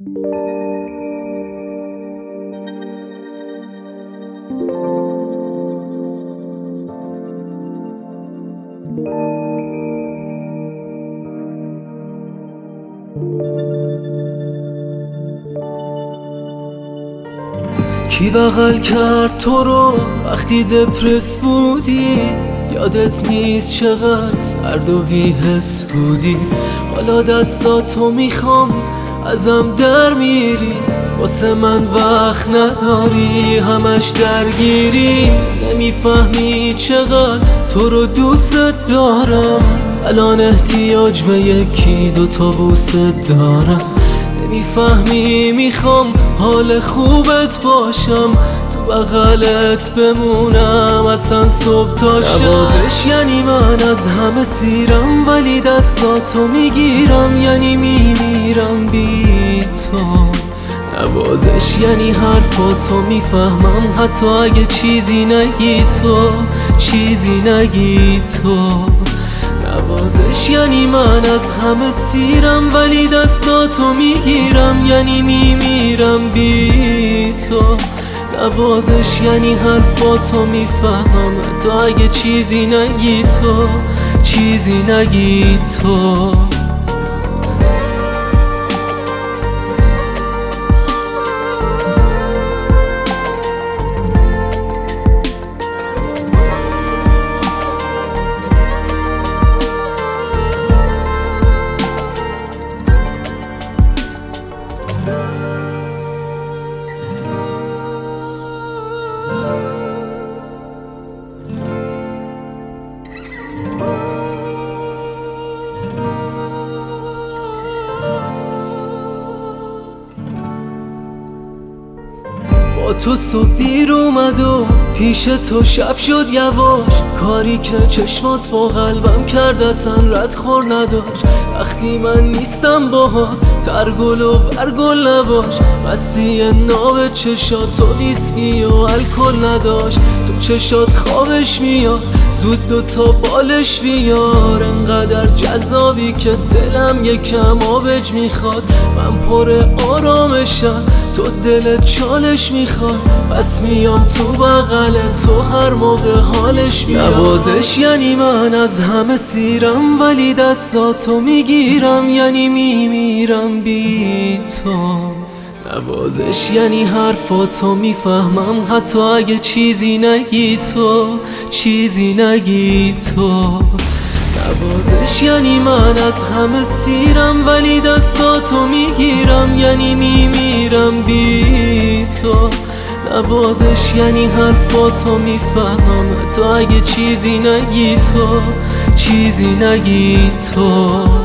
کی بغل کرد تو رو وقتی دپرس بودی؟ یادت نیست چقدر سرد و بی‌حس بودی؟ حالا دستاتو میخوام ازم در میری، واسه من وقت نداری، همش درگیری. نمیفهمی چقدر تو رو دوست دارم، الان احتیاج به یکی دوتا بوست دارم. نمیفهمی میخوام حال خوبت باشم، تو بغلت بمونم اصلا صبح تا شب. نوازش یعنی من از همه سیرم، ولی دستاتو میگیرم یعنی میمیرم بی تو. نوازش یعنی حرفاتو میفهمم حتی اگه چیزی نگی تو، چیزی نگی تو. نوازش یعنی من از همه سیرم، ولی دستاتو میگیرم یعنی میمیرم بی تو. نوازش یعنی حرفاتو میفهمم حتی اگه چیزی نگی تو، چیزی نگی تو. با تو صبح دیر اومد و پیش تو شب شد یواش، کاری که چشمات با قلبم کرد اصلا ردخور نداشت. وقتی من نیستم باها ترگل و ورگل نباش، مستی ناب چشات و ویسکی و الکل نداشت. تو چشات خوابش میاد زود دوتا بالش بیار، انقدر جذابی که دلم یکم آبج میخواد. من پر آرامشم تو دلت چالش میخواد، پس میام تو بغل تو هر موقع حالش میاد. نوازش یعنی من از همه سیرم، ولی دستاتو میگیرم یعنی میمیرم بی تو. نوازش یعنی حرفاتو میفهمم حتی اگه چیزی نگی تو، چیزی نگی تو. نوازش یعنی من از همه سیرم، ولی دستاتو میگیرم یعنی میمیرم بی تو. نوازش یعنی حرفاتو میفهمم حتی اگه چیزی نگی تو، چیزی نگی تو.